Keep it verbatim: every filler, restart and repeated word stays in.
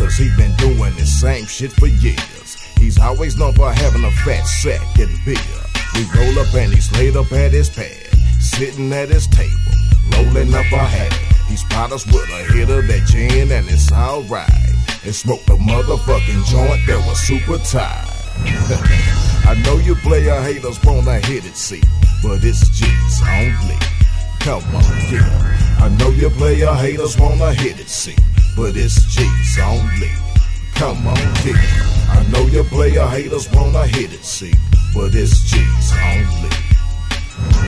cause he been doing the same shit for years. He's always known for having a fat sack and beer. We roll up and he's laid up at his pad, sitting at his table, rolling up a hat. He spot us with a hit of that gin and it's alright. And smoke the motherfucking joint that was super tight. I know you player haters wanna hit it, see, but it's G's only. Come on, yeah. I know you player haters wanna hit it, see, but it's G's only. Come on, yeah. I know you player haters wanna hit it, see, but it's G's only.